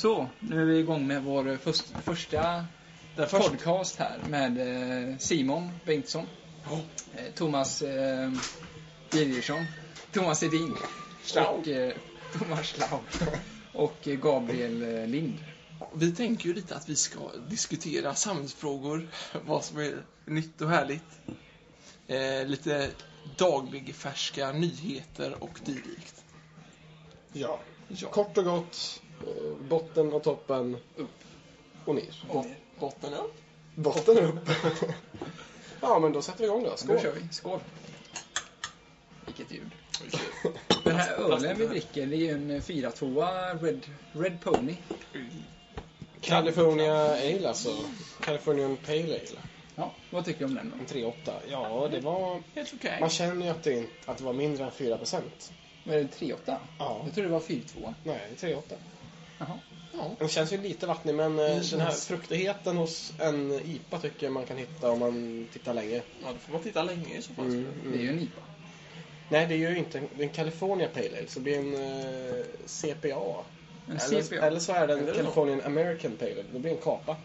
Så, nu är vi igång med vår första podcast här med Simon Bengtsson, Thomas Birgersson, Thomas Edin och Thomas Schlau och Gabriel Lind. Vi tänker ju lite att vi ska diskutera samhällsfrågor, vad som är nytt och härligt. Lite dagligfärska nyheter och dylikt. Ja, kort och gott, botten och toppen, upp och ner. Botten upp. Botten upp. Ja, men då sätter vi igång då. Skål. Då kör vi. Skål. Vilket ljud. Den här ölen vi dricker, det är ju en 4-2 Red Pony. California Ale alltså. Californian Pale Ale. Ja, vad tycker du om den då? En 3,8. Ja, det var... Helt okej. Man känner ju att det var mindre än 4%. Var det 3,8? Ja. Jag tror det var 4,2. Nej, 3,8. Jaha. Ja. Den känns ju lite vattnig, men den här fruktigheten hos en IPA tycker jag man kan hitta om man tittar länge. Ja, då får man titta länge i så fall. Det är ju en IPA. Nej, det är ju inte en California Pale Ale, så det är en CPA. Eller så är det en Californian American Pale Ale. Det blir en kapa.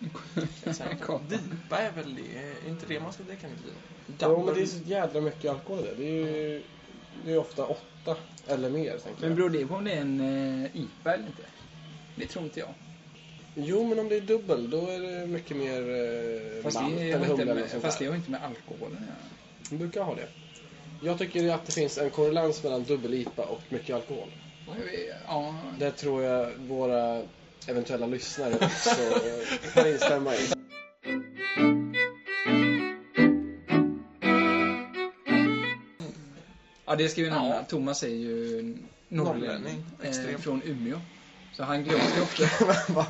Dipa är väl det, inte det man ska dricka med vin. Jo, men det är så jävla mycket alkohol i det. Det är ofta 8 eller mer, tänker jag. Men beror det på om det är en IPA eller inte? Det tror inte jag. Jo, men om det är dubbel, då är det mycket mer malt eller humle eller sånt. Fast det har inte med alkoholen att göra. Man brukar ha det. Jag tycker att det finns en korrelans mellan dubbel IPA och mycket alkohol. Ja. Det tror jag våra eventuella lyssnare också kan instämma i. Ja, det ska vi nämna. Thomas är ju norrlänning från Umeå. Så han glöms ofta.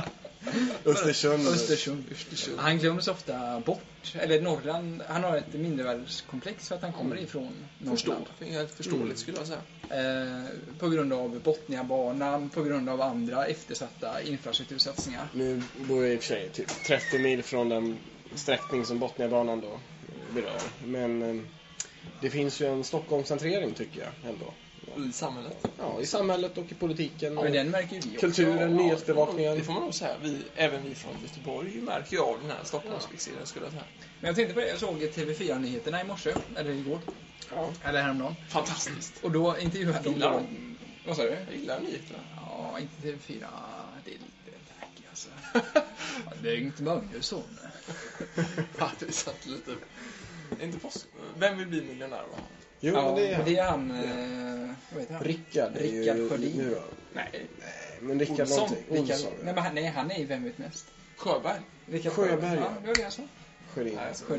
Östersund. Han glöms ofta bort. Eller Norrland. Han har ett mindervärdeskomplex för att han kommer ifrån Norrland. Helt förståeligt skulle jag säga. På grund av Botniabanan, på grund av andra eftersatta infrastruktursatsningar. Nu bor jag i och för sig typ 30 mil från den sträckning som Botniabanan då berör. Men det finns ju en Stockholmscentrering tycker jag ändå. I samhället? Ja, i samhället och i politiken. Ja, men den märker ju vi kulturen, nyhetsbevakningen. Det får man nog säga. Även vi från Göteborg märker ju av den här Stockholmsfixeringen skulle jag säga. Men jag tänkte på det, jag såg TV4-nyheterna i morse, eller igår. Ja. Eller häromdagen. Fantastiskt. Och då intervjuade de... Vad sa du? Jag gillar nyheterna. Ja, inte TV4. Det är lite tacky alltså. Ja, det är inte Magnusson. Det satt lite... Inte på... Vem vill bli miljonär va? Jo, ja, men det är han. Vad heter han? Rickard Sjödin. Nej, men Rickard någonting. Nej, han är ju Vem vet mest? Sjöberg. Sjöberg. Ja, det var det jag sa. Sjödin.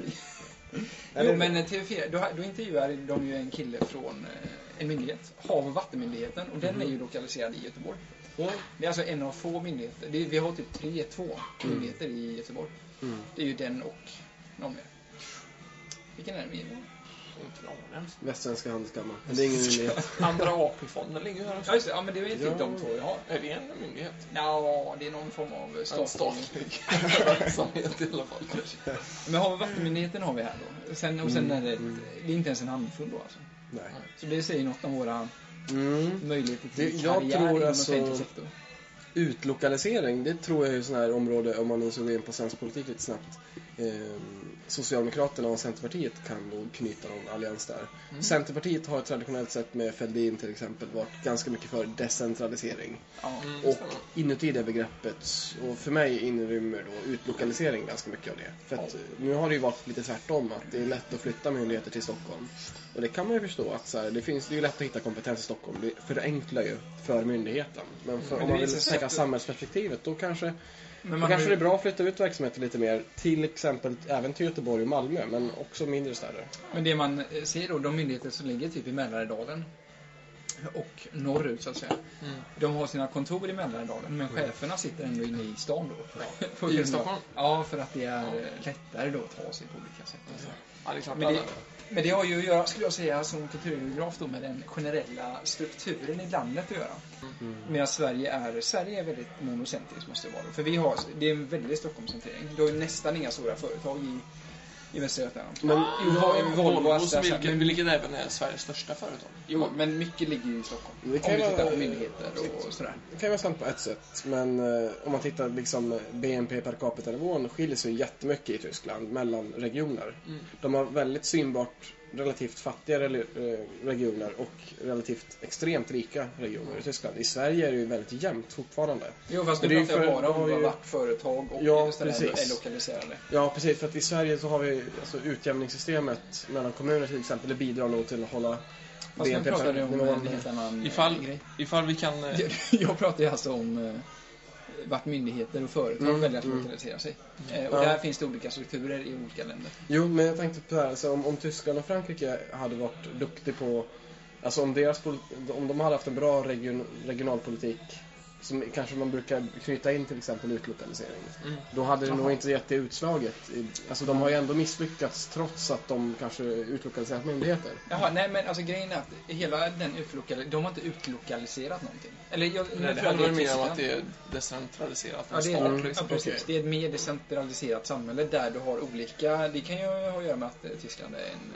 Jo, men TV4, då intervjuar de ju en kille från en myndighet, Hav- och vattenmyndigheten, och den är ju lokaliserad i Göteborg. Ja. Det är alltså en av få myndigheter. Vi har typ 2 myndigheter i Göteborg. Det är ju den och någon mer. Vilken är det med? Västsvenska handelskammaren. Det är ingen myndighet. Andra AP-fonden ligger här också. Ja, just det. Ja, men det är ju de 2 vi har. Är det en myndighet? Ja, det är någon form av statlig verksamhet i alla fall. Men Hav- och vattenmyndigheten har vi här då. Sen är det inte ens en handfull då alltså. Nej. Så det säger något om våra möjligheter till jag karriär tror inom alltså offentlig sektor. Utlokalisering, det tror jag är sån här område, om man nu så går in på svensk politik lite snabbt. Socialdemokraterna och Centerpartiet kan nog knyta någon allians där. Centerpartiet har traditionellt sett med Fälldin till exempel varit ganska mycket för decentralisering. Och inuti det begreppet, och för mig inrymmer då utlokalisering ganska mycket av det. För att nu har det ju varit lite tvärtom, att det är lätt att flytta myndigheter till Stockholm. Och det kan man ju förstå att så här, det är ju lätt att hitta kompetens i Stockholm. Det förenklar ju för myndigheten. Men om man vill tänka samhällsperspektivet, då kanske det är bra att flytta ut verksamheter lite mer, till exempel även till Göteborg och Malmö, men också mindre städer. Men det man ser då, de myndigheter som ligger typ i Mälardalen och norrut så att säga, de har sina kontor i Mälardalen, men cheferna sitter ändå inne i stan då. I Stockholm? Ja, för att det är lättare då att ta sig på olika sätt. Ja, det är klart. Men det har ju att göra, skulle jag säga, som kulturgeograf då, med den generella strukturen i landet att göra. Medan Sverige är väldigt monocentriskt måste det vara. För det är en väldigt Stockholmscentrering. Du har ju nästan inga stora företag i Västra Götaland. Men Volvo, vilket även är Sveriges största företag. Jo, men mycket ligger ju i Stockholm. Det kan vara på myndigheter och sådär. Det kan vara sant på ett sätt, men om man tittar liksom BNP per capita-nivån skiljer sig jättemycket i Tyskland mellan regioner. De har väldigt synbart relativt fattiga regioner och relativt extremt rika regioner i Tyskland. I Sverige är det ju väldigt jämnt fortfarande. Jo, fast nu pratar jag bara om vart företag och städer är lokaliserade. Ja, precis. För att i Sverige så har vi alltså utjämningssystemet mellan kommuner till exempel. Det bidrar nog till att hålla BNP per capita. Ifall vi kan... Jag pratar ju alltså om vart myndigheter och företag väljer att lokalisera sig. Och där finns det olika strukturer i olika länder. Jo, men jag tänkte på det här, alltså, om Tyskland och Frankrike hade varit duktig på, alltså om de hade haft en bra regionalpolitik som kanske man brukar knyta in till exempel utlokalisering. Då hade det nog inte gett det utslaget. Alltså de har ju ändå misslyckats trots att de kanske utlokaliserat myndigheter. Jaha, nej men alltså grejen är att hela den de har inte utlokaliserat någonting. Eller det handlar mer om att det är decentraliserat. Ja, precis. Det är ett mer decentraliserat samhälle där du har olika, det kan ju ha att göra med att Tyskland är en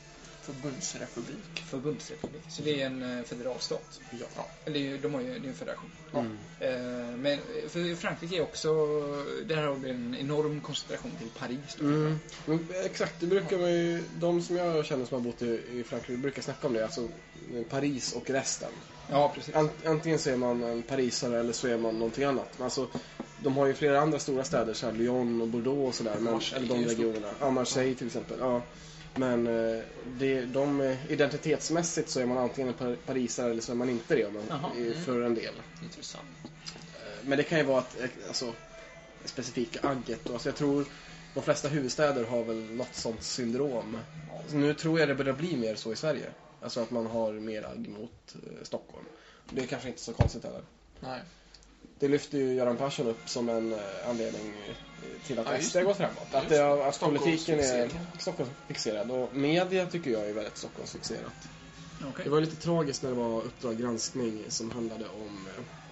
Förbundsrepublik. Så det är en federalstat. Ja. Eller det är en federation. Men för Frankrike är också, där har vi en enorm koncentration till Paris. Exakt, det brukar man ju, de som jag känner som har bott i Frankrike brukar snacka om det, alltså Paris och resten. Ja, precis. Antingen så är man en parisare eller så är man någonting annat. Men alltså, de har ju flera andra stora städer, så här Lyon och Bordeaux och sådär, eller de regionerna. Marseille till exempel, ja. Men identitetsmässigt så är man antingen en parisare eller så är man inte det för en del. Intressant. Men det kan ju vara ett specifika agget. Alltså jag tror de flesta huvudstäder har väl något sånt syndrom. Så nu tror jag det börjar bli mer så i Sverige. Alltså att man har mer agg mot Stockholm. Det är kanske inte så konstigt heller. Nej. Det lyfter ju Göran Persson upp som en anledning till att SD går framåt. Att politiken är Stockholmsfixerad. Och media tycker jag är väldigt Stockholmsfixerat. Okay. Det var lite tragiskt när det var Uppdrag granskning som handlade om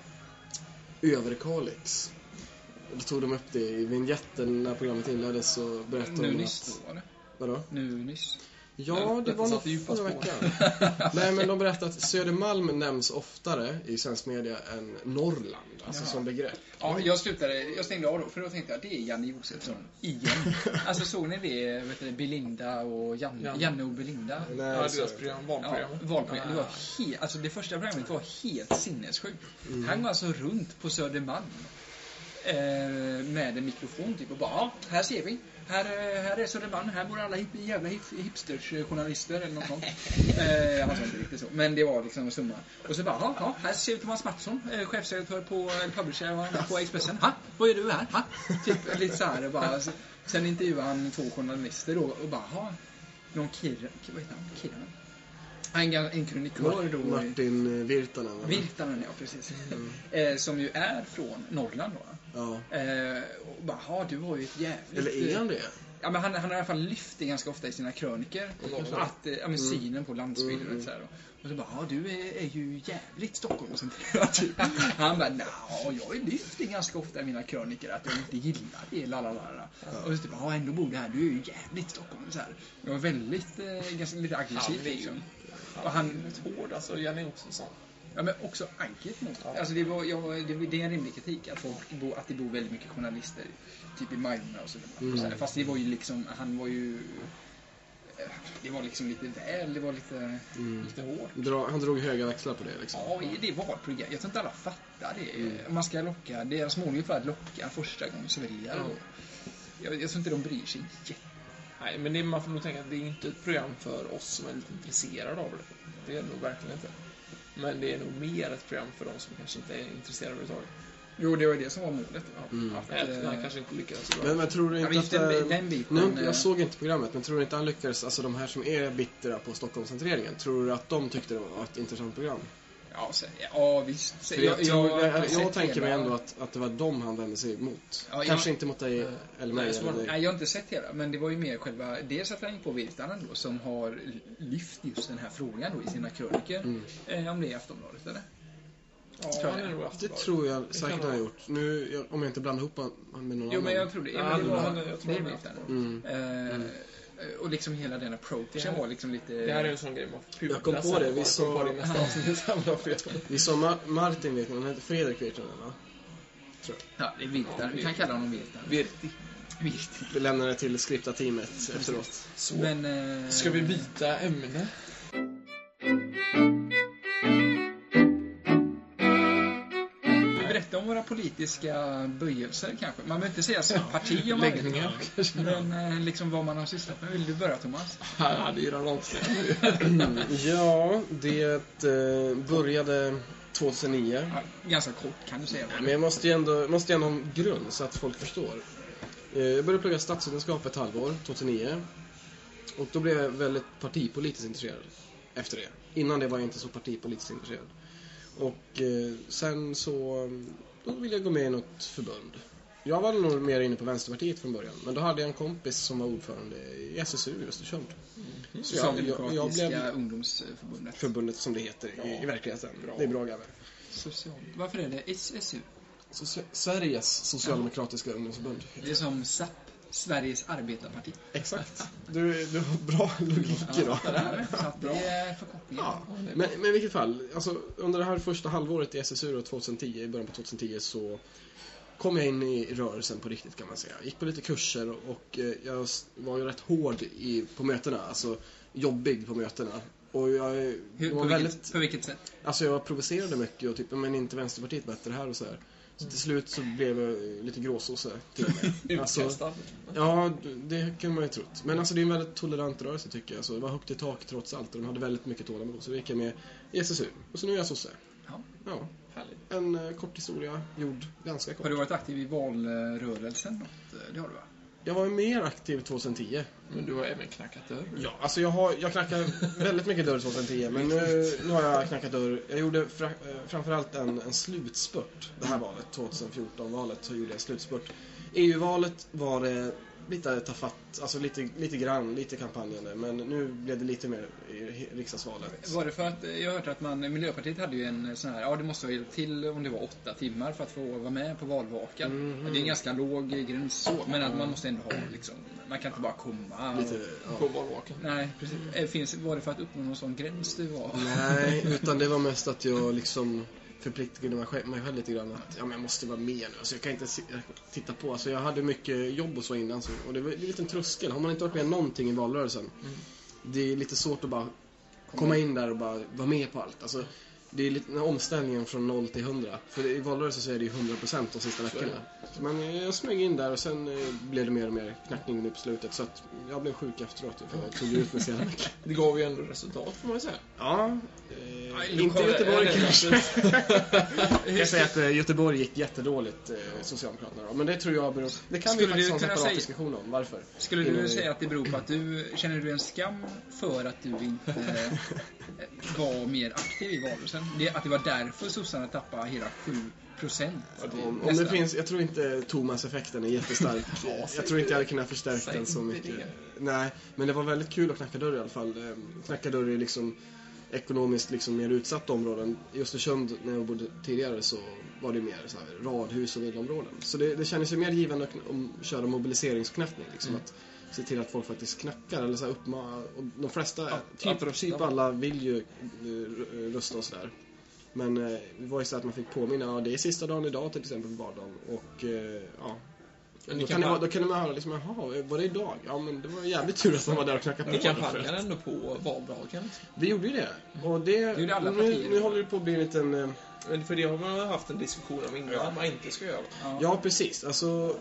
Överkalix. Då tog de upp det i vignetten när programmet inleddes och berättade om att... Var det? Vadå? Nu nyss. Ja, det var nog förra veckan. Nej, men de berättade att Södermalm nämns oftare i svensk media än Norrland, alltså som begrepp. Ja, jag stängde av då, för då tänkte jag att det är Janne Josefsson igen. Alltså såg ni det, Belinda och Janne och Belinda? Nej, deras valprogram. Det var alltså det första programmet var helt sinnessjukt. Han går alltså runt på Södermalm med en mikrofon typ och bara, här ser vi. Här är Södermalm, här bor alla jävla hipsters-journalister eller något sånt. Han sa inte riktigt så, men det var liksom en summa. Och så bara, här ser vi Thomas Mattsson, chefsredaktör på publisher på Expressen. Vad gör du här? Typ lite så här bara. Sen intervjuade han 2 journalister då och bara, någon Kirran. En kronikör då. Martin Virtanen. Virtanen, ja, precis. Som ju är från Norrland då. Ja. Och bara, du har ju ett jävligt... Eller är han det? Ja, men han har i alla fall lyft det ganska ofta i sina kröniker. Att synen på landsbygden och så här. Och så bara, du är ju jävligt Stockholmscentrerad typ. Han bara, jag har ju lyft det ganska ofta i mina kröniker att jag inte gillar det, lalala. Och så typ, ändå bor det här, du är ju jävligt Stockholm så här. Jag var väldigt, ganska lite aggressiv liksom. Och han är hård, alltså Janne också sån. Ja, men också agget mot. Alltså det är en rimlig kritik att det bor väldigt mycket journalister typ i Malmö och sådär. Fast det var ju liksom, det var liksom lite väl, det var lite hårt. Han drog höga växlar på det liksom. Ja, det var ett program. Jag tror inte alla fattar det. Man ska locka, deras mål är för att locka första gången så väljare. Jag tror inte de bryr sig Nej, men man får nog tänka att det är inte ett program för oss som är lite intresserade av det. Det är det nog verkligen inte. Men det är nog mer ett program för de som kanske inte är intresserade av det. Jo, det var det som var målet. Han kanske inte lyckades så bra. Men tror du inte att... jag såg inte programmet, men tror du inte han lyckades, alltså de här som är bittra på Stockholmscentreringen, tror du att de tyckte det var ett intressant program? Ja, visst. Jag tänker mig ändå att det var de han vände sig mot. Kanske inte mot dig eller mig. Nej, jag har inte sett hela. Men det var ju mer själva... Dels att han gick på Virtanen då, som har lyft just den här frågan då i sina kröniker. Om det är Aftonbladet, eller? Ja, det tror jag säkert han har gjort. Nu, om jag inte blandar ihop med någon annan. Jo, men jag tror det. Det är Virtanen. Och liksom hela den approachen var liksom lite... Det här är en sån grej man får Jag kom på det, vi sa det nästa avsnitt. Vi sa Martin vet man, han heter Fredrik vet man, va? Tror jag. Ja, det är Virtar. Vi kan kalla honom Virtar. Virti. Vi lämnar det till skripta-teamet efteråt. Så. Men, ska vi byta ämne? Berätta om våra politiska böjelser kanske. Man behöver inte säga som parti om läggningar. Men liksom vad man har sysslat med. Vill du börja, Thomas? Ja, det är Göran Ramsten. Ja, det började 2009. Ja, ganska kort kan du säga. Men jag måste ju ändå ha en grund så att folk förstår. Jag började plugga statsvetenskap ett halvår, 2009. Och då blev jag väldigt partipolitiskt intresserad efter det. Innan det var jag inte så partipolitiskt intresserad. Och sen så då ville jag gå med i något förbund. Jag var nog mer inne på Vänsterpartiet från början. Men då hade jag en kompis som var ordförande i SSU i Östersund. Så jag blev ungdomsförbundet. Förbundet som det heter i verkligheten. Bra. Det är bra gammal. Varför är det SSU? Sveriges socialdemokratiska ungdomsförbund. Det är som SAP, Sveriges arbetarparti. Exakt. Du har bra logik idag. Ja, det är förkortningen. Ja, men i vilket fall, alltså, under det här första halvåret i SSU 2010, i början på 2010 så kom jag in i rörelsen på riktigt kan man säga. Jag gick på lite kurser och jag var ju rätt hård på mötena, alltså jobbig på mötena. Och jag på vilket sätt? Alltså jag provocerade mycket och typ, men inte Vänsterpartiet bättre här och så här. Så till slut så blev jag lite gråsosse till mig. Alltså, ja, det kan man ju trott. Men alltså det är en väldigt tolerant rörelse tycker jag. Så det var högt i tak trots allt och de hade väldigt mycket tålamod. Så det gick jag med i SSU. Och så nu är jag sosse. Ja. En kort historia, gjord ganska kort. Har du varit aktiv i valrörelsen? Det har du va? Jag var mer aktiv 2010. Men du har även knackat dörr? Ja, alltså jag knackade väldigt mycket dörr 2010. Men nu har jag knackat dörr. Jag gjorde framförallt en slutspurt. Det här valet, 2014-valet, så gjorde jag en slutspurt. EU-valet var det lite tafatt, alltså lite kampanjande. Men nu blev det lite mer i riksdagsvalet. Var det för att, jag har hört att Miljöpartiet hade ju en sån här, ja det måste vara till om det var 8 timmar för att få vara med på valvakan. Det är en ganska låg gräns så, men att man måste ändå ha liksom, man kan inte bara komma på valvakan. Nej, precis. Var det för att uppnå någon sån gräns det var? Nej, utan det var mest att jag liksom förpliktigade mig själv lite grann att ja, men jag måste vara med nu. Alltså jag kan inte titta på. Alltså jag hade mycket jobb och så innan. Så, och det är en liten tröskel. Har man inte varit med någonting i valrörelsen, det är lite svårt att bara komma in där och bara vara med på allt. Alltså, det är lite omställningen från 0 till 100. För i valrörelsen så är det ju 100% de sista veckorna. Men jag smög in där och sen blev det mer och mer knackning nu på slutet. Så att jag blev sjuk efteråt för jag tog ut mig senare. Det gav ju ändå resultat får man säga. Ja, inte Göteborg kanske. Jag säger att Göteborg gick jättedåligt Socialdemokraterna då. Men det tror jag beror... Det kan vi faktiskt ha en separat diskussion om. Varför? Skulle du säga att det beror på att känner du en skam för att du inte var mer aktiv i valrörelsen? Att det var därför sossarna tappade hela 7%. Om det finns, jag tror inte Thomas-effekten är jättestark. Jag tror inte jag hade kunnat förstärka den så mycket. Nej, men det var väldigt kul att knacka dörr i alla fall. Knacka dörr i liksom ekonomiskt liksom mer utsatta områden. I Östersund när jag bodde tidigare så var det mer så här radhus och villaområden. Så det kändes ju mer givande att köra mobiliseringsknackning liksom att se till att folk faktiskt knackar eller så här och de flesta typ alla vill ju rösta och sådär. Men det var ju så att man fick påminna det är sista dagen idag till exempel på vardagen och ja. Då kunde man höra liksom, jaha, var det idag? Ja, men det var jävligt tur att de var där och knackade på. Ni kampanjade ändå på valdagen. Vi gjorde ju det. Och det alla nu håller det på att bli en liten... För det har man haft en diskussion om innan att man inte ska göra. Ja, precis. Alltså,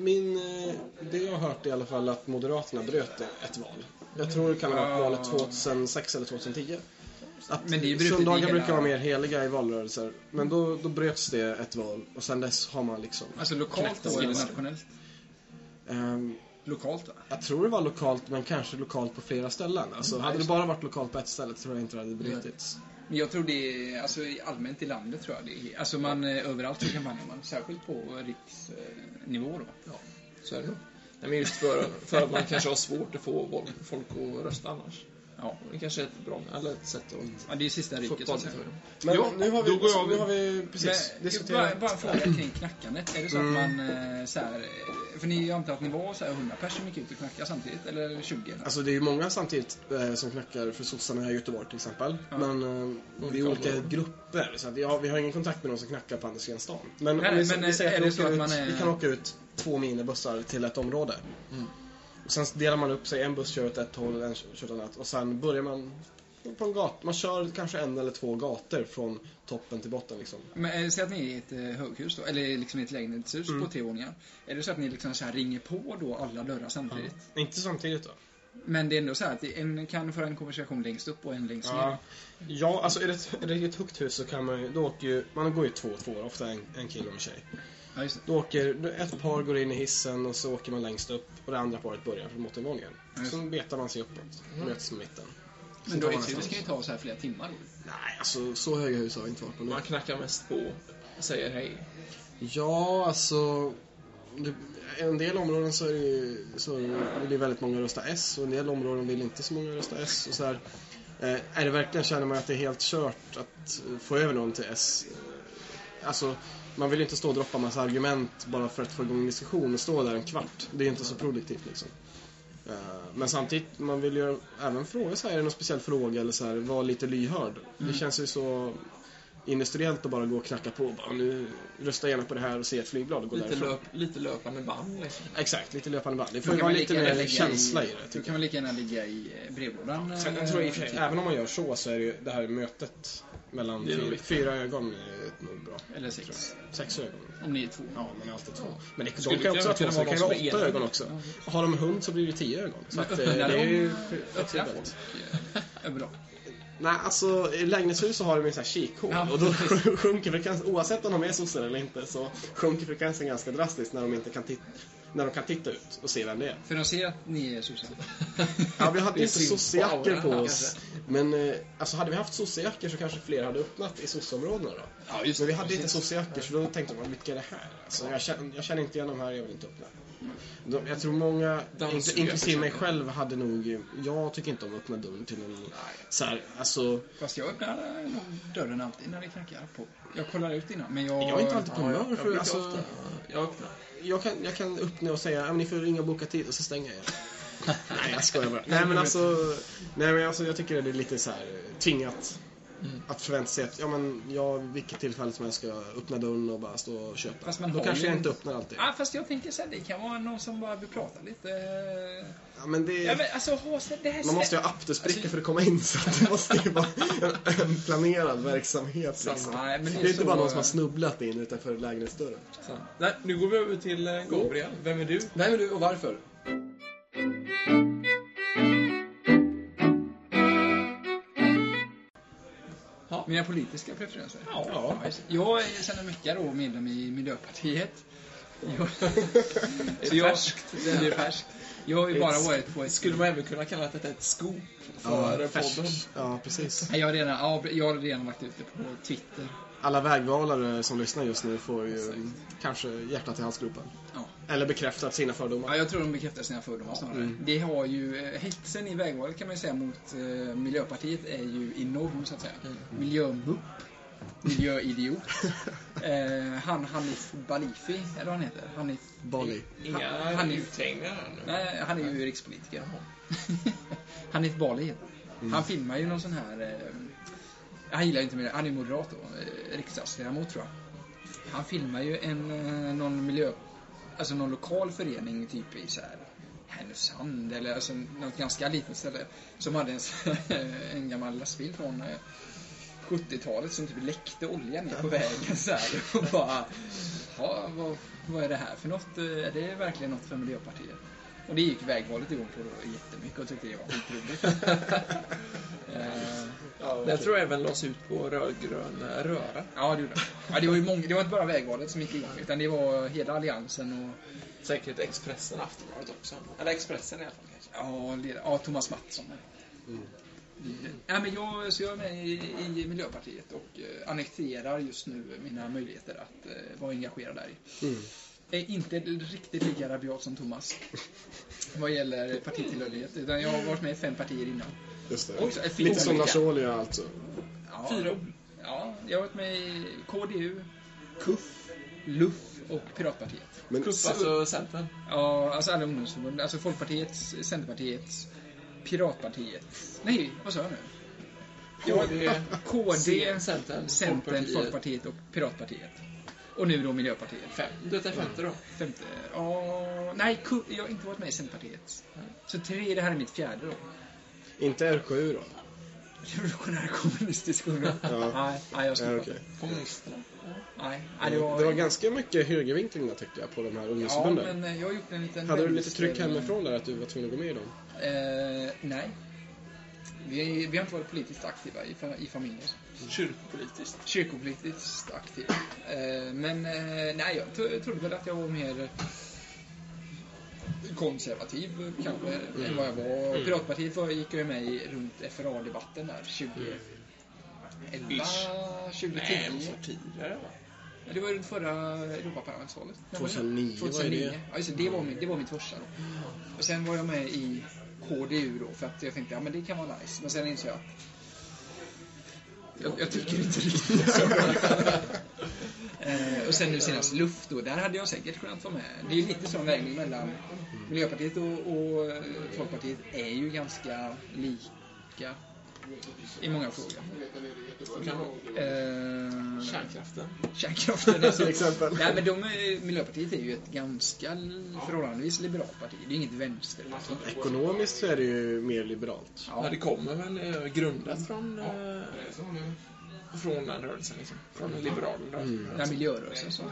det jag har hört i alla fall att Moderaterna bröt ett val. Jag tror det kan ha varit valet 2006 eller 2010. Söndagar brukar vara mer heliga i valrörelser. Men då bröts det ett val. Och sen dess har man liksom... Alltså lokalt då eller nationellt? Lokalt va? Jag tror det var lokalt, men kanske lokalt på flera ställen. Alltså, hade det bara varit lokalt på ett ställe tror jag inte det hade brutits. Men jag tror det är, alltså allmänt i landet tror jag det är. Alltså man överallt så kampanjar man, särskilt på riksnivå då. Ja, så är det. Nej, men just för att man kanske har svårt att få folk att rösta annars. Ja. Det kanske är ett bra sätt att... Ja, det är sista rycket så att säga. Men Ja, nu har då nu har vi precis diskuterat. Bara en fråga kring knackandet. Är det så att man så här, för ni antar att ni var så här 100 personer mycket ut och knacka samtidigt eller 20? Eller? Alltså det är ju många samtidigt som knackar för sossarna här i Göteborg till exempel. Men vi är olika grupper så att vi har ingen kontakt med någon som knackar på andra sidan stan. Men vi säger att vi kan åka ut 2 minibussar till ett område. Och sen delar man upp sig, en buss kör åt ett håll, en kör åt annat. Och sen börjar man på en gata. Man kör kanske 1 eller 2 gator från toppen till botten liksom. Men säg att ni är i ett höghus då, eller liksom ett lägenhetshus på 3 våningar. Är det så att ni liksom så här ringer på då alla dörrar samtidigt? Inte samtidigt då. Men det är ändå så här att en kan föra en konversation längst upp och en längst ner. Ja, alltså är det ett högt hus så kan man då åker ju, man går ju 2 ofta en kille och en tjej. Ja, just det. Då åker ett par går in i hissen och så åker man längst upp och det andra paret börjar från bottenvåningen. Så betar man sig uppåt, möts med mitten. Men då ska ju ta så här flera timmar. Nej, alltså så höga hus har jag inte varit på nu. Man knackar mest på och säger hej. Ja, alltså en del områden så vill det väldigt många rösta S och en del områden vill inte så många rösta S och så här. Är det verkligen, känner man att det är helt kört att få över någon till S? Alltså man vill inte stå och droppa massa argument bara för att få igång en diskussion och stå där en kvart. Det är inte så produktivt liksom. Men samtidigt, man vill ju även fråga så här, är det någon speciell fråga eller så här, vara lite lyhörd. Det känns ju så industriellt att bara gå och knacka på. Bara, nu rösta gärna på det här och se ett flygblad och gå därifrån. Lite löpande band liksom. Exakt, lite löpande band. Det får ju vara lite mer känsla i det. Då kan man lika gärna ligga i brevlådan. Sen jag tror i och för sig, även om man gör så är det här mötet mellan 4 ögon är nog bra. Eller 6. 6 ögon. Om ni är 2. Ja, man är alltid 2. Men de kan också ha 2, så det kan vara 8 ögon också. Och har de en hund så blir det 10 ögon. Så att, det är ju flexibelt. Bra. Nej, alltså i lägenhetshus så har de en sån här kikhål och då sjunker frekvensen, oavsett om de är sossar eller inte, så sjunker frekvensen ganska drastiskt när de inte kan kan titta ut och se vem det är. För de ser att ni är sossar. Ja, vi hade inte sossejackor på oss. Men alltså hade vi haft sossejackor så kanske fler hade öppnat i sossområdena då. Ja, just men vi hade inte sossejackor så då tänkte man, vilka är det här? Alltså, jag känner inte igen de här, jag vill inte öppna. Jag tror många, inklusive mig själv, hade nog... Jag tycker inte om att öppna dörren till en... Så här, alltså... Fast jag öppnar nog dörren alltid när det knackar på. Jag kollar ut innan, men jag är inte alltid på humör för... Alltså, jag öppnar. Jag kan öppna och säga, ni får ringa och boka tid och så stänger jag. Nej, jag skojar bara. Nej, men alltså jag tycker det är lite så här tvingat. Att förvänta sig att vilket tillfälle som jag ska öppna dörren och bara stå och köpa. Fast då kanske jag inte öppnar alltid. Ja, fast jag tänker så här, det kan vara någon som bara vill prata lite. Ja, men det... Ja, men alltså, det här man måste ju ha aptespricka för att komma in, så att det måste ju vara en planerad verksamhet. Liksom. Nej, men det är inte bara någon som har snubblat in utanför lägenhetsdörren. Nej, nu går vi över till Gabriel. Vem är du? Vem är du och varför? Ja. Mina politiska preferenser. Ja. Jag är sedan en vecka då medlem i Miljöpartiet. Det är färskt. Jag har ju bara varit på ett... Skulle man även kunna kalla det ett scoop för podden? Ja, precis. Jag har redan lagt ut det på Twitter. Alla vägvalare som lyssnar just nu får ju kanske hjärtat i halsgropen. Ja. Eller bekräftat sina fördomar. Ja, jag tror de bekräftar sina fördomar snarare. Det har ju, hetsen i vägvalet kan man ju säga mot Miljöpartiet är ju enorm så att säga. Miljömupp. Miljöidiot. Hanif Balifi, eller vad han heter? Hanif Bali. Nej, han är ju rikspolitiker. Hanif Bali heter han. Han filmar ju någon sån här... Jag gillar inte mer. Han är moderat då, riksdagsledamot tror jag. Han filmar ju någon lokal förening typ i så här Härnösand eller alltså något ganska litet ställe som hade en gammal lastbil från 70-talet som typ läckte olja ner på vägen så här och bara vad är det här för något? Är det verkligen något för Miljöpartiet? Och det gick vägvalet igång på då jättemycket och tyckte det var skitroligt. Det tror jag även lades ut på rödgrön röra. Ja, det gjorde det. Ja, det var ju det var inte bara vägvalet som gick igång utan det var hela alliansen och säkert Expressen, Aftonbladet också. Eller Expressen i alla fall kanske. Ja, Thomas Mattsson. Ja, men jag är med i Miljöpartiet och annekterar just nu mina möjligheter att vara engagerad där i. Är inte riktigt lika rabiat som Thomas vad gäller partitillhörighet, utan jag har varit med i 5 partier innan. Just det. Också, Lite som Nationalia alltså. Ja, 4. Ja, jag har varit med i KDU, KUF, LUF och Piratpartiet. Men KUF, alltså Centern. Ja, alltså alla ungdomsförbund. Alltså Folkpartiets, Centerpartiets, Piratpartiet. Nej, vad sa jag nu? KD, Centern, Folkpartiet och Piratpartiet. Och nu då Miljöpartiet. 5. Du är femte då? Femte. Ja, nej, jag har inte varit med i Centerpartiet. Så 3, det här är mitt 4:e då. inte R7 då? Revolutionär kommunistisk ungdom. Ja. Nej, jag ska Okej. Kommunisterna. Nej, Det var ganska mycket högervinkling tycker jag på de här ungdomsförbunden. Ja, men jag har gjort en liten... Hade du lite tryck hemifrån där att du var tvungen att gå med i dem? Nej. Vi har inte varit politiskt aktiva i familjen. Kyrkopolitiskt aktiva. Men nej, jag trodde väl att jag var mer konservativ kanske än vad jag var. Piratpartiet gick jag med i runt FRA-debatten där 2011, 2010. Nej, tidigare va? Det var ju det förra Europaparlamentsvalet. 2009 var det. Ja, just det var mitt första då. Och sen var jag med i KDU då för att jag tänkte, ja men det kan vara nice. Men sen insåg jag att jag tycker inte riktigt så bra. Och sen nu senast luft då, där hade jag säkert kunnat vara med. Det är ju lite sån vägning mellan Miljöpartiet och Folkpartiet är ju ganska lika i många frågor. Kärnkraften är till exempel. Nej, men Miljöpartiet är ju ett ganska förhållandevis liberalt parti. Det är inget vänsterparti. Ekonomiskt så är det ju mer liberalt. Ja, det kommer väl grundat från den rörelsen liksom. Från den liberala rörelsen. Den miljörörelsen så.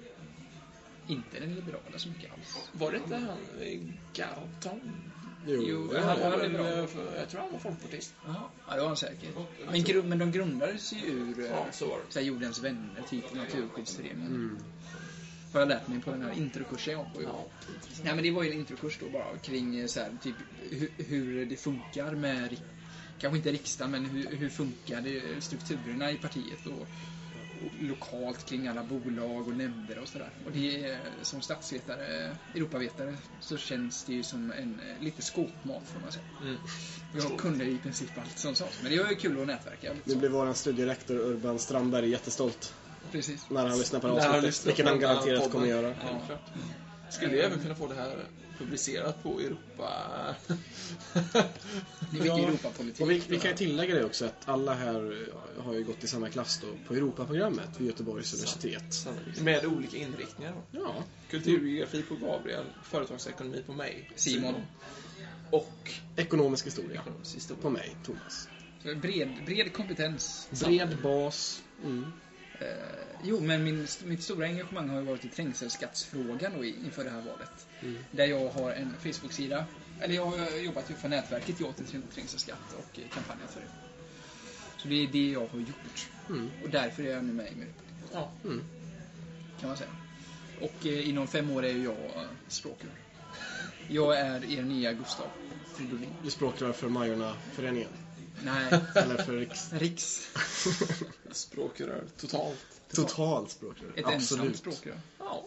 Inte den liberala så mycket alls. Var det inte han Galton? Jo, han var väl, jag tror han var folkpartist. Ja, det var han säkert. Men de grundades ju ur så här, jordens vänner, typ Naturskyddsföreningen. Har jag lärt mig på den här introkursen jag på. Nej, men det var ju en introkurs då bara kring så här, typ hur det funkar med, kanske inte riksdagen, men hur funkar det, strukturerna i partiet och lokalt kring alla bolag och nämnder och sådär. Och det är, som statsvetare, Europavetare, så känns det ju som en lite skåpmat får man säga. Jag kunde i princip allt som sånt. Men det var ju kul att nätverka. Nu blir vår studierektor Urban Strandberg jättestolt. Precis. När han lyssnar på avsnittet. Vilket han garanterat kommer göra. Ja. Skulle jag även kunna få det här publicerat på Europa? Det är mycket Europapolitik. Och vi kan ju tillägga det också att alla här har ju gått i samma klass då på Europaprogrammet vid Göteborgs universitet. Med olika inriktningar. Ja. Kulturgeografi på Gabriel, företagsekonomi på mig, Simon. Och ekonomisk historia på mig, Thomas. Så bred kompetens. Bred bas. Jo, men mitt stora engagemang har ju varit i trängselskattsfrågan då inför det här valet. Där jag har en Facebook-sida. Eller jag har jobbat för nätverket Ja till trängselskatt och kampanjat för det. Så det är det jag har gjort. Och därför är jag nu med i Miljöpartiet. Ja. Kan man säga. Och inom 5 år är jag språkrör. Jag är er nya Gustav Fridolin. Du språkrör för Majorna-föreningen? Nej. Eller för Riks? Språkrör totalt. Totalt språkrör. Ett absolut. ensamt språkrör. Ja.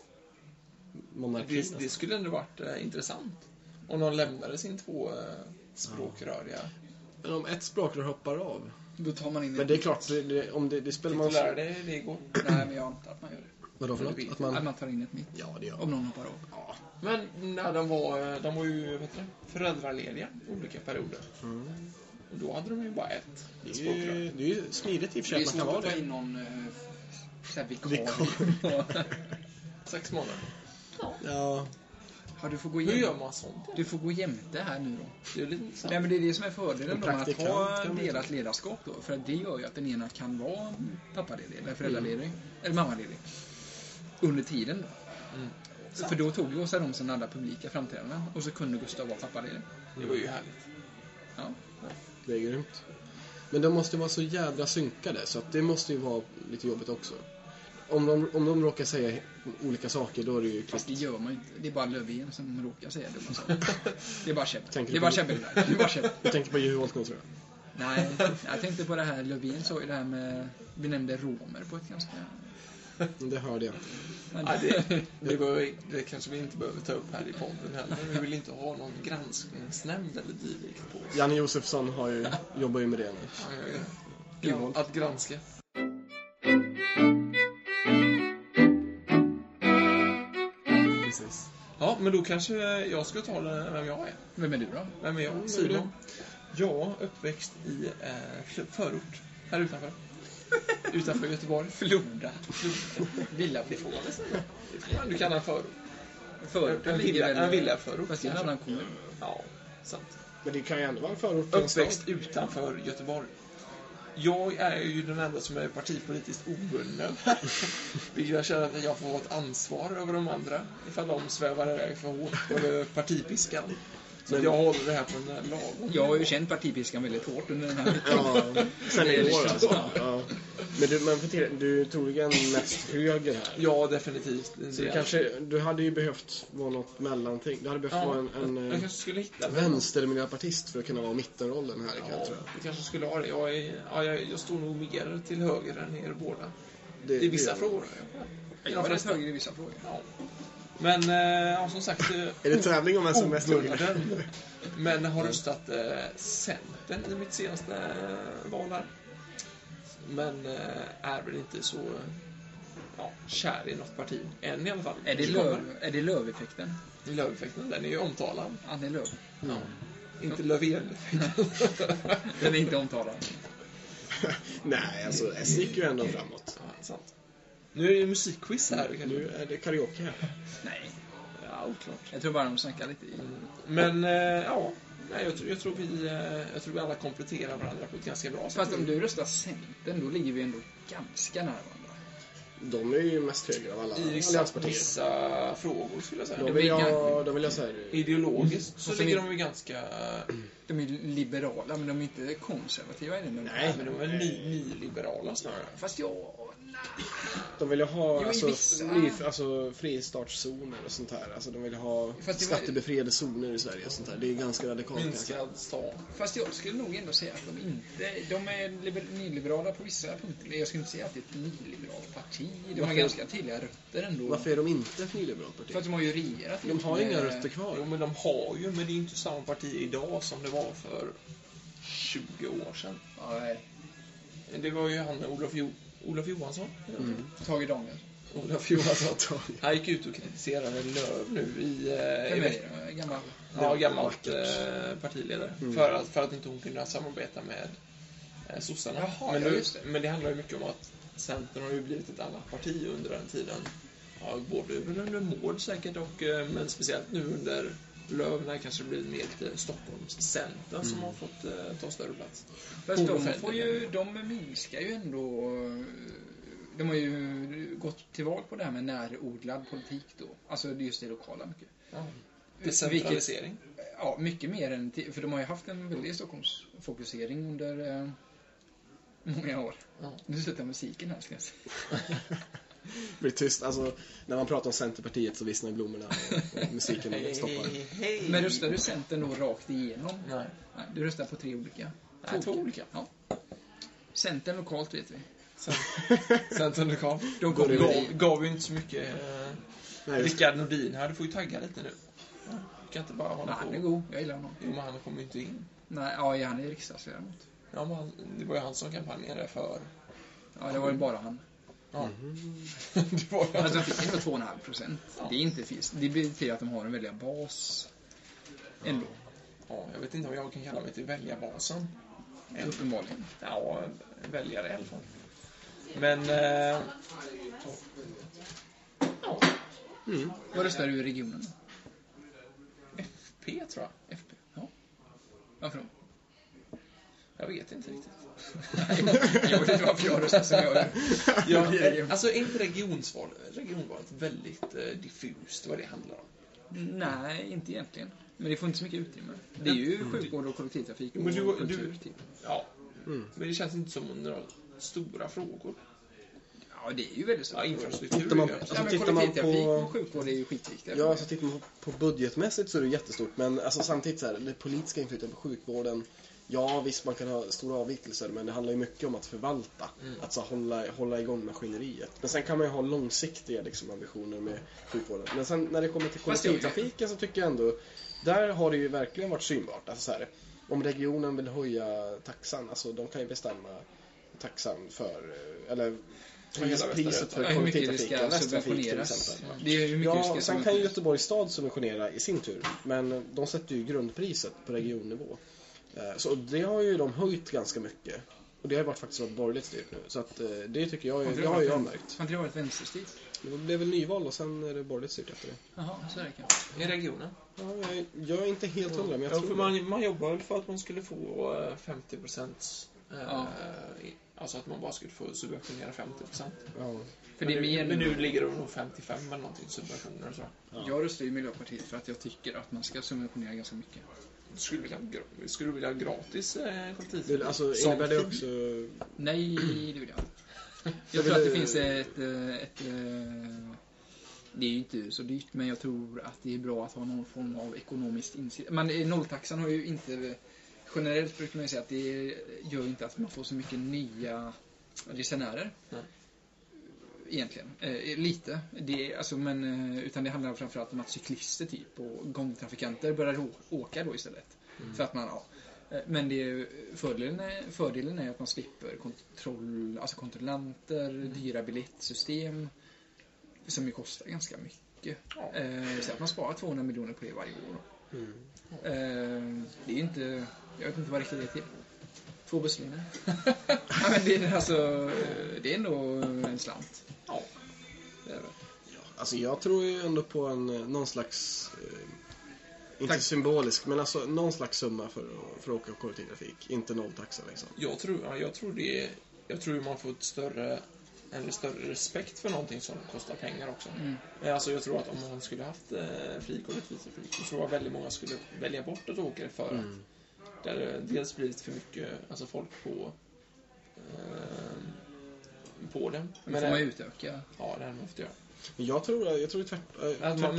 Det skulle ändå varit intressant. Om någon lämnade sin 2 språkröriga. Men om ett språkrör hoppar av. Då tar man in. Men det är klart, om det spelar man. Lära dig det går. Nej, men jag antar att man gör det. Vadå för något? Att man tar in ett mitt. Ja, det gör. Om någon hoppar av. Ja. Men när de var ju föräldralediga olika perioder. Och då hade de ju bara ett språkrör. Det är ju smidigt i och för sig att man kan vara det. Det är svårt att ta in någon vikarie. 6 månader. Ja. Ja, du får gå Hur jämte. gör man sånt? Du får gå jämte här nu då. Det är lite intressant. Nej, men det är det som är fördelen då med att ha kan delat ledarskap då. För att det gör ju att den ena kan vara pappaledig eller föräldraledig. Eller mammaledig. Under tiden då. För då tog ju Åsa Romsen alla publika framträdanden. Och så kunde Gustav vara pappaledig. Det var ju härligt. Ja. Det är grymt. Men de måste vara så jädra synkade. Så att det måste ju vara lite jobbigt också. Om de råkar säga olika saker, då är det ju klart. Fast det gör man inte. Det är bara Löfven som råkar säga dumma saker. Det är bara käbbel. Tänker Det är bara käbbel där. Det är bara käbbel. Jag tänker på Juholt nu, tror jag. Nej, jag tänkte på det här. Löfven sa ju det här med, vi nämnde romer på ett ganska Det hörde jag. Ja, det kanske vi inte behöver ta upp här i podden heller. Vi vill inte ha någon granskningsnämnd eller dylikt på oss. Janne Josefsson jobbar ju med det nu. Att granska. Precis. Ja, men då kanske jag ska ta vem jag är. Vem är du då? Vem är jag? Simon. Jag uppväxt i förort. Här utanför. Utanför Göteborg. Floda. Villa. Det får man väl säga. Du kan ha förort. En villaförort. Fast i en annan kommun. Ja, sant. Men det kan ju ändå vara en förort. Uppväxt utanför Göteborg. Jag är ju den enda som är partipolitiskt obunden. Vilket jag känner att jag får ett ansvar över de andra. Ifall de svävar iväg för hårt över partipiskan. Så jag håller det här på den här lagen. Jag har ju känt partipiskan väldigt hårt under den här veckan. Ja, sen i år alltså. Ja. Men du är troligen mest höger här. Ja, definitivt. Så du hade ju behövt vara något mellanting. Du hade behövt vara en jag kanske skulle hitta vänstermiljöpartist för att kunna vara mittenrollen här. Ja, jag kanske skulle ha det. Jag står nog mer till höger än er båda. I vissa frågor. Jag är mest höger i vissa frågor. Ja. Men som sagt... Är det tävling om vem som är mest höger? Men har röstat Centern i mitt senaste val här. Men är väl inte så kär i något parti än i alla fall. Är det löveffekten? Löveffekten, den är ju omtalad. Ja, det är löv. Ja. Inte Löfven-effekten. Den är inte omtalad. Nej, alltså S gick ju ändå framåt. Ja, sant. Nu är det musikquiz här. Nu är det karaoke här. Nej. Ja, oklart. Jag tror bara de snackar lite i. Men jag tror vi alla kompletterar varandra på ett ganska bra sätt. Fast om du röstar Centern, då ligger vi ändå ganska nära varandra. De är ju mest höger av alla allianspartier. I vissa frågor skulle jag säga. De vill jag säga. Ideologiskt så ligger de ju ganska... De är liberala, men de är inte konservativa. Nej, men de är nyliberala snarare. Fast de vill ju ha fristartszoner och sånt här. Alltså de vill ha skattebefriade zoner i Sverige och sånt här. Det är ganska radikalt. Minskad stad. Fast jag skulle nog ändå säga att de är nyliberala på vissa punkter. Jag skulle inte säga att det är ett nyliberalt parti. De har ganska tydliga rötter ändå. Varför är de inte ett nyliberalt parti? För att de har ju regerat. De har inga rötter kvar. Jo, men de har ju, men det är inte samma parti idag som det var för 20 år sedan. Nej. Det var ju han Olof Johansson. Tage Daniel. Olof Johansson. Han gick ut och kritiserade Löv nu i gammalt partiledare. För att inte hon kunde samarbeta med sossarna. Jaha, men det handlar ju mycket om att Centern har ju blivit ett annat parti under den tiden. Ja, både under Mård säkert men speciellt nu under Löv när det kanske blir mer till Stockholmscentern som har fått ta större plats. Fast de minskar ju ändå. De har ju gått till val på det här med närodlad politik då. Alltså det är just det lokala mycket. Ja. Decentralisering. Ja, mycket mer än för de har ju haft en väldigt Stockholmsfokusering under många år. Ja. Nu slutar musiken här ska jag säga. Det blir tyst. Alltså, när man pratar om Centerpartiet så vissnar blommorna och musiken stoppar. Men röstar du Centern då rakt igenom? Nej. Du röstar på 3 olika. Två olika. Ja. Centern lokalt vet vi. Centern lokalt. De gav ju inte så mycket. Rickard Nordin här, du får ju tagga lite nu. Du kan inte bara hålla på. Han är god, jag gillar honom. Jo, men han kommer ju inte in. Nej, han är riksdagsledamot. Ja, men det var ju han som kampanjerade för. Ja, det var ju bara han. Ja. Det var ju alltså, de fick ändå 2,5%. Ja. Det är inte fisk. Det betyder att de har en välja bas. Ändå. Ja, jag vet inte om jag kan kalla mig till väljarbasen. Uppenbarligen. Ja, väljare i alla fall. Men... Vad röstar du i regionen? FP tror jag. FP, ja. Varför då? Jag vet inte riktigt. Jag vet inte varför jag röstar som jag gör. Alltså är inte regionvalet väldigt diffust vad det handlar om? Nej, inte egentligen. Men det får inte så mycket utrymme. Det är ju sjukvård och kollektivtrafik och kultur. Ja, men det känns inte som några stora frågor. Ja, det är ju väldigt stora infrastruktur. Tittar man på och sjukvård är ju skitviktigt. Ja, så tittar man på budgetmässigt så är det jättestort. Men alltså, samtidigt så här, det politiska inflytandet på sjukvården Ja, visst man kan ha stora avvikelser, men det handlar ju mycket om att förvalta. Att så hålla igång maskineriet. Men sen kan man ju ha långsiktiga liksom, ambitioner med sjukvården. Men sen när det kommer till kollektivtrafiken så tycker jag ändå, där har det ju verkligen varit synbart. Alltså så här, om regionen vill höja taxan, alltså de kan ju bestämma taxan för, eller priset för kollektivtrafiken, Västtrafik till exempel. Det är hur mycket ja, sen kan ju Göteborgs stad subventionera i sin tur, men de sätter ju grundpriset på regionnivå. Så det har ju de höjt ganska mycket. Och det har varit faktiskt varit borgerligt styrt nu. Så att det tycker jag, det har jag märkt. Har inte det varit vänsterstyrt? Det blev väl nyval och sen är det borgerligt styrt efter det. Jaha, så är det kanske. I regionen? Ja, jag är inte helt hundra, men jag tror för man jobbar väl för att man skulle få 50%. Alltså att man bara skulle få subventionera 50%. Ja. För det men nu ligger det nog 55 eller någonting subventioner. Så. Ja. Jag röstar ju Miljöpartiet för att jag tycker att man ska subventionera ganska mycket. Skulle du vilja gratis kollektivtrafik? Alltså innebär det också... Nej, det vill jag inte. Jag tror att det finns ett det är ju inte så dyrt, men jag tror att det är bra att ha någon form av ekonomiskt insikt. Men nolltaxan har ju inte... Generellt brukar man säga att det gör inte att man får så mycket nya resenärer. Nej. Egentligen. Lite. Alltså, utan det handlar framförallt om att cyklister typ och gångtrafikanter börjar åka då istället. För att man, men fördelen är att man slipper kontrollanter, dyra biljettsystem som ju kostar ganska mycket. Så att man sparar 200 miljoner på det varje år. Det är inte, jag vet inte vad riktigt det är till. 2 busslinjer. Men det är ändå en slant. Ja. Det är det. Ja, alltså jag tror ju ändå på någon slags inte symbolisk, men alltså någon slags summa för att åka kollektivtrafik, inte nolltaxa liksom. Jag tror man får större respekt för någonting som kostar pengar också. Alltså jag tror att om man skulle haft fri kollektivtrafik, så tror jag väldigt många skulle välja bort att åka för att där dels blir det för mycket alltså folk på den. Men får man utöka. Ja, det här måste jag. Jag tror tvärtom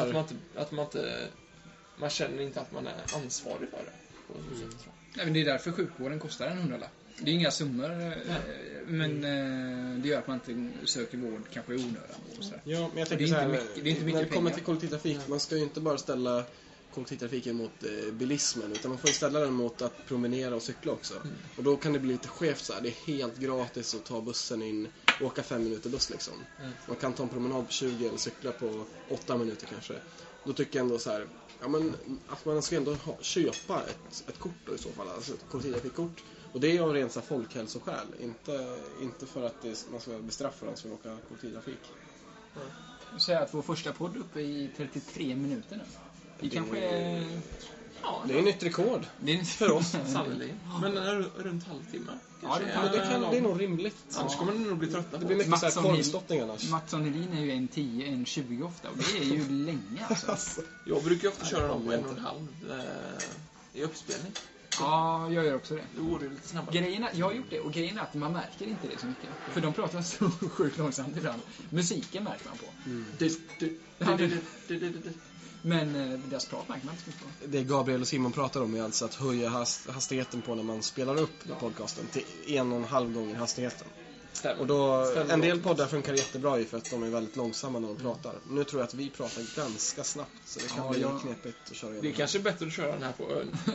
man känner inte att man är ansvarig för det på så sätt, tror jag. Nej, men det är därför sjukvården kostar en 100-lapp. Det är inga summor, men det gör att man inte söker vård kanske i onödan. Ja, men jag tänker när det kommer till kollektivtrafik, man ska ju inte bara ställa kollektivtrafiken mot bilismen, utan man får ställa den mot att promenera och cykla också. Och då kan det bli lite skevt så här. Det är helt gratis att ta bussen in, åka 5 minuter buss liksom. Man kan ta en promenad på 20 eller cykla på 8 minuter kanske. Då tycker jag ändå så här, ja, men att man ska ändå köpa ett kort då i så fall, alltså ett kollektivtrafikkort. Och det är av rent så här folkhälsoskäl, inte för att man ska bestraffa den som åka kollektivtrafik. Jag säger att vår första podd uppe i 33 minuter nu. Det kanske är... Ja, det är nytt rekord. Det är för oss sannolikt. Men runt halvtimme. Ja, det är nog rimligt. Annars kommer det nog bli trötta. Det blir mycket så här korvstottning annars. Mattsson Helin är ju 1:10, 1:20 ofta. Och det är ju länge alltså. Jag brukar ju ofta köra dem 1,5 i uppspelning. Ja, jag gör också det. Det går lite snabbare. Jag har gjort det, och grejen är att man märker inte det så mycket. För de pratar så sjukt långsamt ibland. Musiken märker man på. Men deras prat märker man inte så mycket på. Det Gabriel och Simon pratar om är alltså att höja hastigheten på när man spelar upp podcasten till 1,5 gånger hastigheten. Stämmer. Och då, en del poddar funkar jättebra för att de är väldigt långsamma när de pratar. Nu tror jag att vi pratar ganska snabbt, så det kan bli knepigt att köra. Det är kanske bättre att köra den här på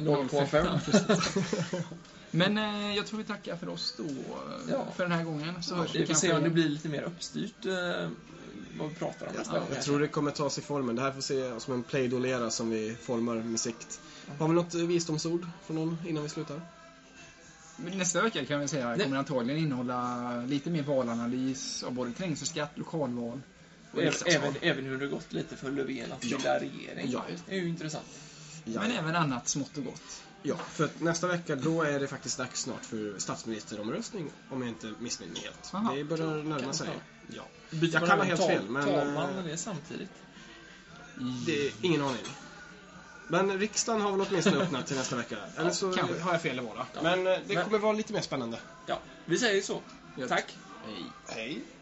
0,5. Men jag tror vi tackar för oss då för den här gången. Så vi får se om det blir lite mer uppstyrt vad vi pratar om nästa gång. Jag tror det kommer ta sig formen. Det här får se som en play-doh-lera som vi formar med sikt. Har vi något visdomsord från någon innan vi slutar? Nästa vecka kan vi säga kommer antagligen innehålla lite mer valanalys av både trängselskatt, lokalval och även hur det gått lite för Löfven att bilda regering. Ja. Det är ju intressant. Ja. Men även annat smått och gott. Ja, för att nästa vecka då är det faktiskt dags snart för statsministeromröstning, om jag inte missminner mig helt. Aha. Det börjar närma sig. Ja. Jag kan ha helt fel, men talmannen är samtidigt. Det är ingen aning. Men riksdagen har väl åtminstone öppnat till nästa vecka. Eller så har jag fel i våra. Men det kommer vara lite mer spännande. Ja, vi säger så. Tack. Hej.